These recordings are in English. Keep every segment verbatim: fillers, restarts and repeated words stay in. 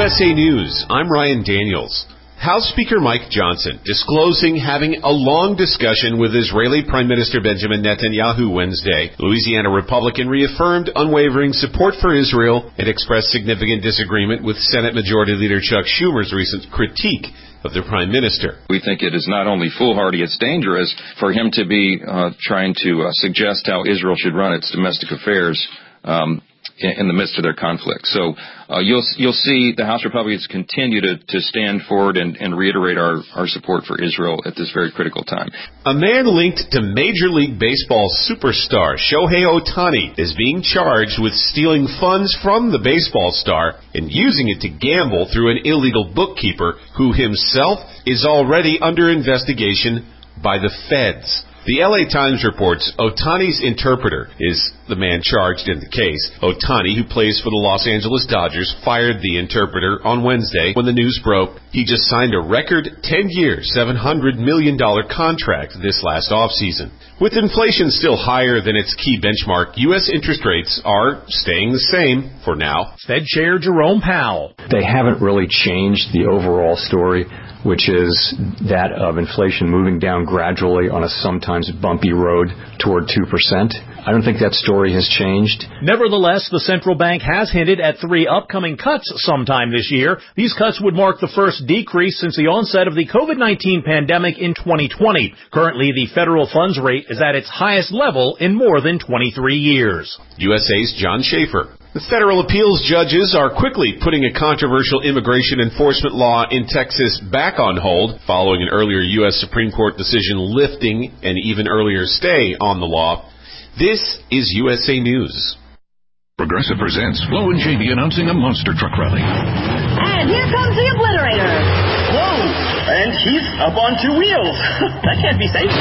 S A News, I'm Ryan Daniels. House Speaker Mike Johnson disclosing having a long discussion with Israeli Prime Minister Benjamin Netanyahu Wednesday. Louisiana Republican reaffirmed unwavering support for Israel and expressed significant disagreement with Senate Majority Leader Chuck Schumer's recent critique of the Prime Minister. We think it is not only foolhardy, it's dangerous for him to be uh, trying to uh, suggest how Israel should run its domestic affairs um, in, in the midst of their conflict. So uh, you'll you'll see the House Republicans continue to, to stand forward and, and reiterate our, our support for Israel at this very critical time. A man linked to Major League Baseball superstar Shohei Ohtani is being charged with stealing funds from the baseball star and using it to gamble through an illegal bookkeeper who himself is already under investigation by the feds. The L A Times reports Ohtani's interpreter is the man charged in the case. Ohtani, who plays for the Los Angeles Dodgers, fired the interpreter on Wednesday when the news broke. He just signed a record ten-year, seven hundred million dollars contract this last offseason. With inflation still higher than its key benchmark, U S interest rates are staying the same for now. Fed Chair Jerome Powell. They haven't really changed the overall story, which is that of inflation moving down gradually on a sometimes bumpy road toward two percent. I don't think that story has changed. Nevertheless, the central bank has hinted at three upcoming cuts sometime this year. These cuts would mark the first decrease since the onset of the COVID nineteen pandemic in twenty twenty. Currently, the federal funds rate is at its highest level in more than twenty-three years. U S A's John Schaefer. The federal appeals judges are quickly putting a controversial immigration enforcement law in Texas back on hold following an earlier U S Supreme Court decision lifting an even earlier stay on the law. This is U S A News. Progressive presents Flo and J B announcing a monster truck rally. And here comes the Obliterator. Whoa! And he's up on two wheels. That can't be safe.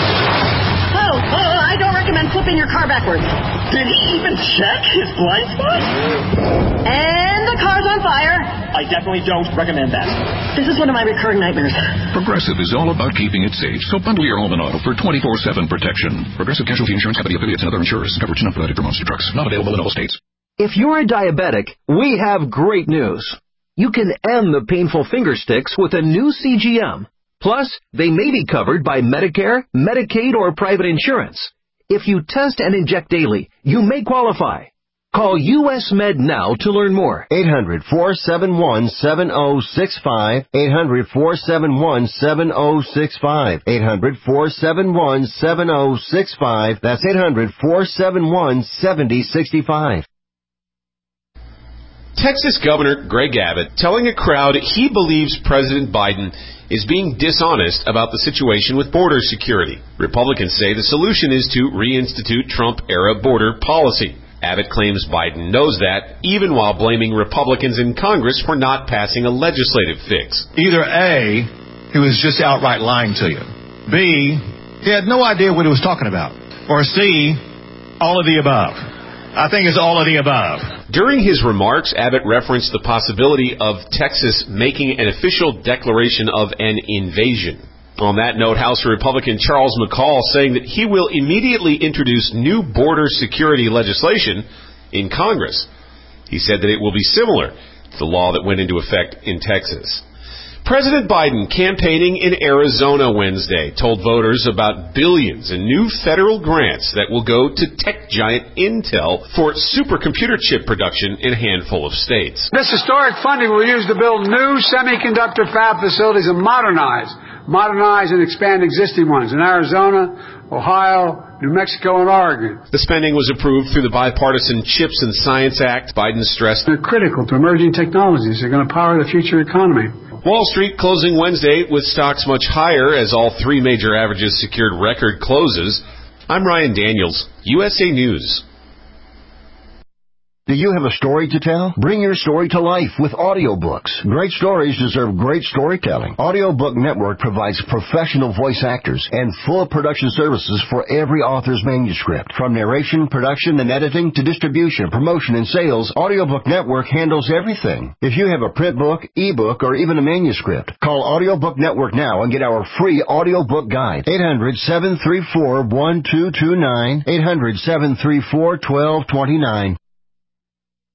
Oh, oh, I don't recommend flipping your car backwards. Did he even check his blind spot? And the car's on fire. I definitely don't recommend that. This is one of my recurring nightmares. Progressive is all about keeping it safe, so bundle your home and auto for twenty-four seven protection. Progressive Casualty Insurance Company affiliates and other insurers. Coverage not provided for monster trucks. Not available in all states. If you're a diabetic, we have great news. You can end the painful finger sticks with a new C G M. Plus, they may be covered by Medicare, Medicaid, or private insurance. If you test and inject daily, you may qualify. Call U S Med now to learn more. eight hundred, four seven one, seven oh six five. eight hundred, four seven one, seven oh six five. eight hundred, four seven one, seven oh six five. That's eight hundred, four seven one, seven oh six five. Texas Governor Greg Abbott telling a crowd he believes President Biden is being dishonest about the situation with border security. Republicans say the solution is to reinstitute Trump-era border policy. Abbott claims Biden knows that, even while blaming Republicans in Congress for not passing a legislative fix. Either A, he was just outright lying to you. B, he had no idea what he was talking about. Or C, all of the above. I think it's all of the above. During his remarks, Abbott referenced the possibility of Texas making an official declaration of an invasion. On that note, House Republican Charles McCall saying that he will immediately introduce new border security legislation in Congress. He said that it will be similar to the law that went into effect in Texas. President Biden, campaigning in Arizona Wednesday, told voters about billions in new federal grants that will go to tech giant Intel for supercomputer chip production in a handful of states. This historic funding will use to build new semiconductor fab facilities and modernize, modernize and expand existing ones in Arizona, Ohio, New Mexico, and Oregon. The spending was approved through the bipartisan CHIPS and Science Act. Biden stressed they're critical to emerging technologies. They're going to power the future economy. Wall Street closing Wednesday with stocks much higher as all three major averages secured record closes. I'm Ryan Daniels, U S A News. Do you have a story to tell? Bring your story to life with audiobooks. Great stories deserve great storytelling. Audiobook Network provides professional voice actors and full production services for every author's manuscript. From narration, production, and editing to distribution, promotion, and sales, Audiobook Network handles everything. If you have a print book, ebook, or even a manuscript, call Audiobook Network now and get our free audiobook guide. eight hundred, seven three four, one two two nine. eight hundred, seven three four, one two two nine.